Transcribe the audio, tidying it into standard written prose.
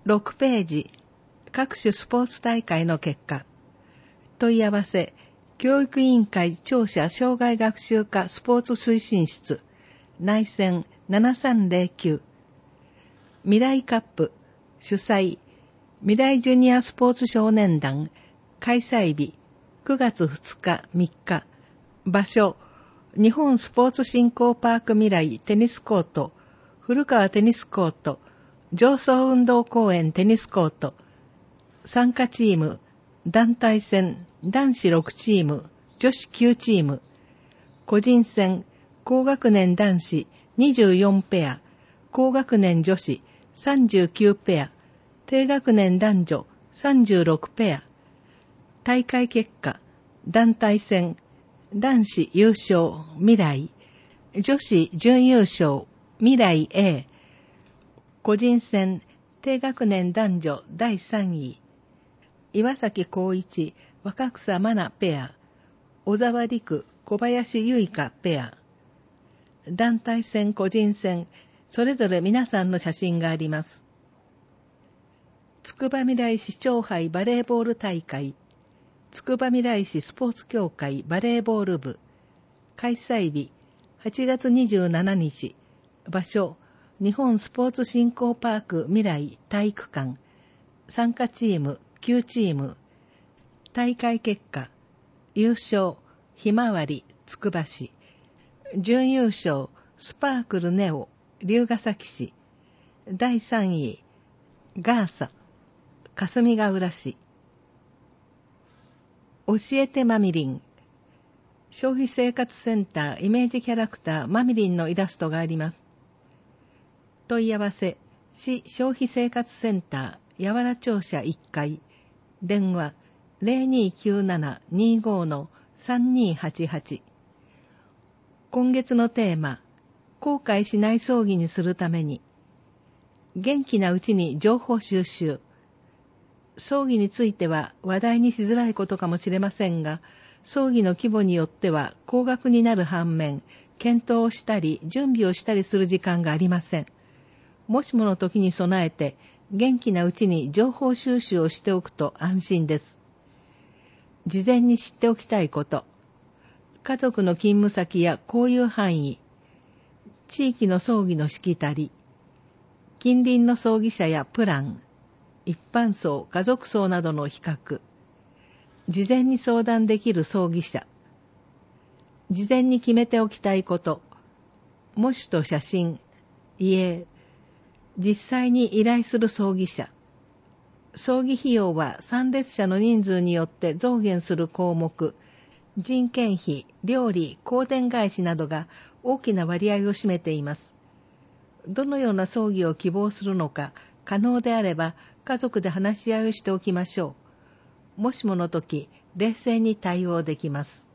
6ページ、各種スポーツ大会の結果。問い合わせ、教育委員会庁舎障害学習科スポーツ推進室、内線7309。未来カップ、主催、未来ジュニアスポーツ少年団、開催日、9月2日3日。場所、日本スポーツ振興パーク未来テニスコート、古川テニスコート、上層運動公園テニスコート。参加チーム、団体戦、男子6チーム、女子9チーム。個人戦、高学年男子24ペア、高学年女子39ペア、低学年男女36ペア。大会結果、団体戦、男子優勝、未来。女子準優勝、未来 A。個人戦、低学年男女第3位。岩崎光一、若草真奈ペア。小沢陸、小林結香ペア。団体戦、個人戦、それぞれ皆さんの写真があります。つくばみらい市長杯バレーボール大会。つくばみらい市スポーツ協会バレーボール部。開催日、8月27日。場所、日本スポーツ振興パーク未来体育館。参加チーム、9チーム。大会結果、優勝、ひまわり、つくば市。準優勝、スパークルネオ、龍ヶ崎市。第3位、ガーサ、霞ヶ浦市。教えてマミリン。消費生活センターイメージキャラクターマミリンのイラストがあります。問い合わせ、市消費生活センター八原庁舎1階。電話 0297-25-3288。今月のテーマ、後悔しない葬儀にするために。元気なうちに情報収集。葬儀については話題にしづらいことかもしれませんが、葬儀の規模によっては高額になる反面、検討をしたり準備をしたりする時間がありません。もしもの時に備えて、元気なうちに情報収集をしておくと安心です。事前に知っておきたいこと。家族の勤務先や交友範囲。地域の葬儀のしきたり。近隣の葬儀社やプラン。一般葬、家族葬などの比較。事前に相談できる葬儀社。事前に決めておきたいこと。模試と写真、遺影。実際に依頼する葬儀社。葬儀費用は参列者の人数によって増減する項目。人件費、料理、香典返しなどが大きな割合を占めています。どのような葬儀を希望するのか、可能であれば家族で話し合いをしておきましょう。もしもの時、冷静に対応できます。